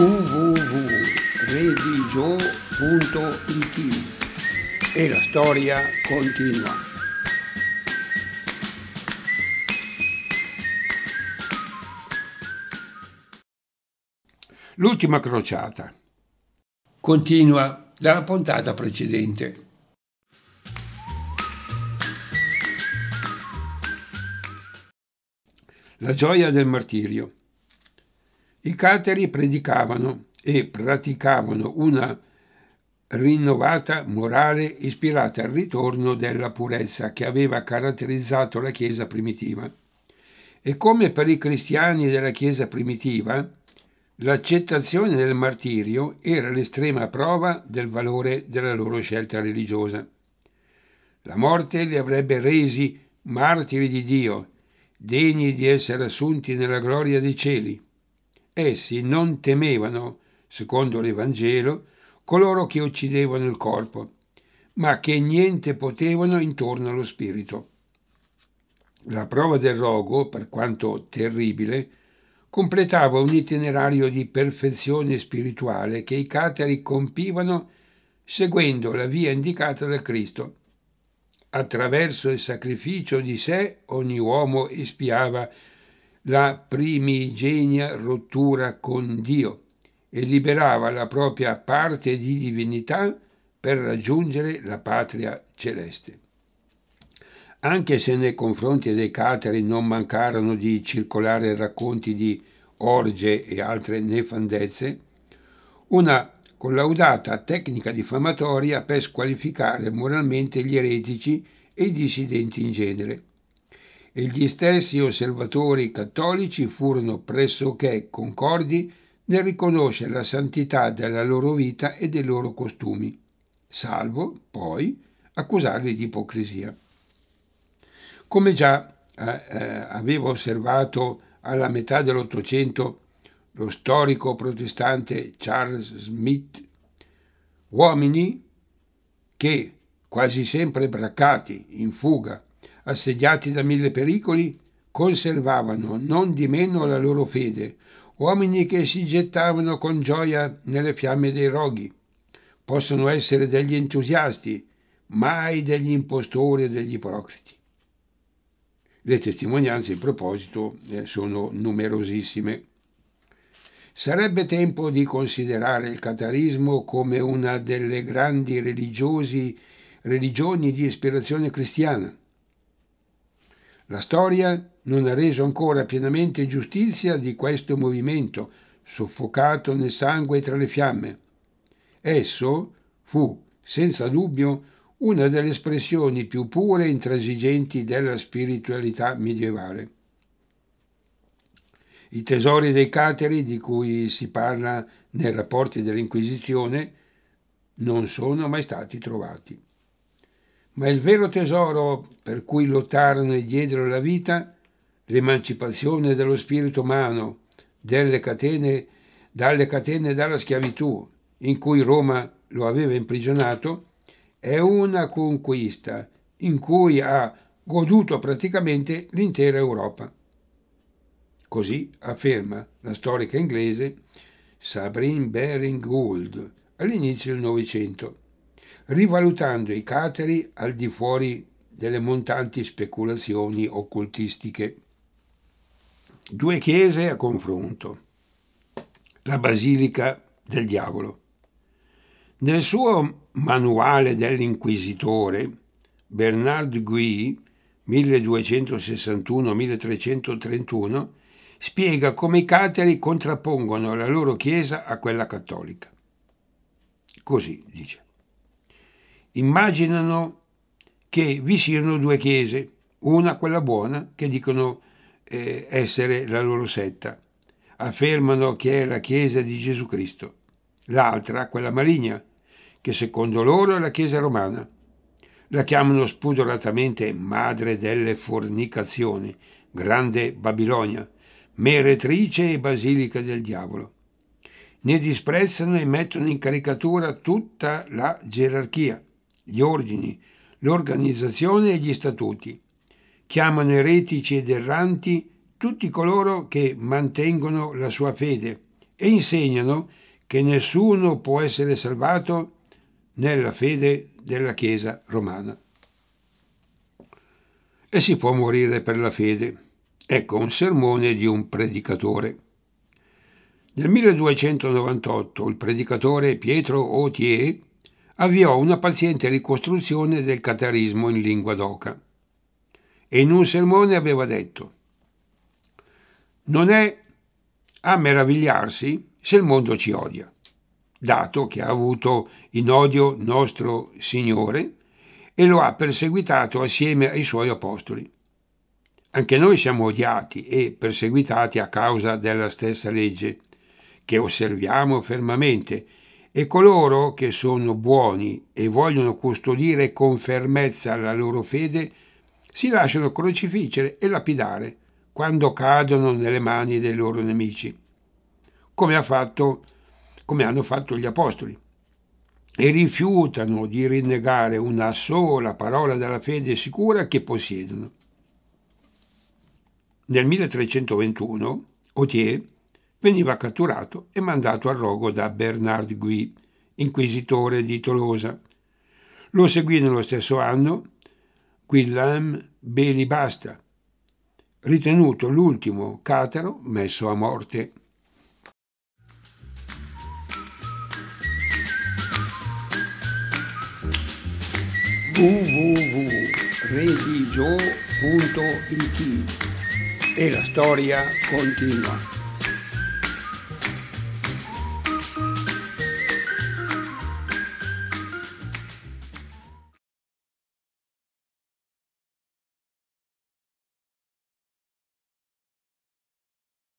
www.religio.it e la storia continua. L'ultima crociata continua dalla puntata precedente. La gioia del martirio. I catari predicavano e praticavano una rinnovata morale ispirata al ritorno della purezza che aveva caratterizzato la Chiesa primitiva. E come per i cristiani della Chiesa primitiva, l'accettazione del martirio era l'estrema prova del valore della loro scelta religiosa. La morte li avrebbe resi martiri di Dio, degni di essere assunti nella gloria dei cieli. Essi non temevano, secondo l'Evangelo, coloro che uccidevano il corpo, ma che niente potevano intorno allo spirito. La prova del rogo, per quanto terribile, completava un itinerario di perfezione spirituale che i catari compivano seguendo la via indicata da Cristo. Attraverso il sacrificio di sé ogni uomo espiava la primigenia rottura con Dio e liberava la propria parte di divinità per raggiungere la patria celeste. Anche se nei confronti dei catari non mancarono di circolare racconti di orge e altre nefandezze, una collaudata tecnica diffamatoria per squalificare moralmente gli eretici e i dissidenti in genere. E gli stessi osservatori cattolici furono pressoché concordi nel riconoscere la santità della loro vita e dei loro costumi, salvo, poi, accusarli di ipocrisia. Come già aveva osservato alla metà dell'Ottocento lo storico protestante Charles Smith, uomini che, quasi sempre braccati, in fuga, assediati da mille pericoli, conservavano non di meno la loro fede, uomini che si gettavano con gioia nelle fiamme dei roghi. Possono essere degli entusiasti, mai degli impostori o degli ipocriti. Le testimonianze in proposito sono numerosissime. Sarebbe tempo di considerare il catarismo come una delle grandi religioni di ispirazione cristiana. La storia non ha reso ancora pienamente giustizia di questo movimento, soffocato nel sangue tra le fiamme. Esso fu, senza dubbio, una delle espressioni più pure e intransigenti della spiritualità medievale. I tesori dei catari, di cui si parla nei rapporti dell'Inquisizione, non sono mai stati trovati. Ma il vero tesoro per cui lottarono e diedero la vita, l'emancipazione dello spirito umano dalle catene dalla schiavitù in cui Roma lo aveva imprigionato, è una conquista in cui ha goduto praticamente l'intera Europa. Così afferma la storica inglese Sabrine Baring-Gould all'inizio del Novecento, rivalutando i catari al di fuori delle montanti speculazioni occultistiche. Due chiese a confronto. La Basilica del Diavolo. Nel suo manuale dell'Inquisitore, Bernard Guy, 1261-1331, spiega come i catari contrappongono la loro chiesa a quella cattolica. Così dice. Immaginano che vi siano due chiese, una quella buona, che dicono essere la loro setta, affermano che è la Chiesa di Gesù Cristo, l'altra, quella maligna, che secondo loro è la Chiesa romana. La chiamano spudoratamente madre delle fornicazioni, grande Babilonia, meretrice e basilica del diavolo. Ne disprezzano e mettono in caricatura tutta la gerarchia, gli ordini, l'organizzazione e gli statuti. Chiamano eretici ed erranti tutti coloro che mantengono la sua fede e insegnano che nessuno può essere salvato nella fede della Chiesa romana. E si può morire per la fede. Ecco un sermone di un predicatore. Nel 1298 il predicatore Pietro Authier avviò una paziente ricostruzione del caterismo in lingua d'oca e in un sermone aveva detto: non è a meravigliarsi se il mondo ci odia, dato che ha avuto in odio nostro Signore e lo ha perseguitato assieme ai suoi apostoli. Anche noi siamo odiati e perseguitati a causa della stessa legge, che osserviamo fermamente, e coloro che sono buoni e vogliono custodire con fermezza la loro fede si lasciano crocifiggere e lapidare quando cadono nelle mani dei loro nemici, come hanno fatto gli apostoli, e rifiutano di rinnegare una sola parola della fede sicura che possiedono. Nel 1321 Authier veniva catturato e mandato al rogo da Bernard Gui, inquisitore di Tolosa. Lo seguì nello stesso anno Guillaume Belibasta, ritenuto l'ultimo cataro messo a morte. www.religio.it e la storia continua.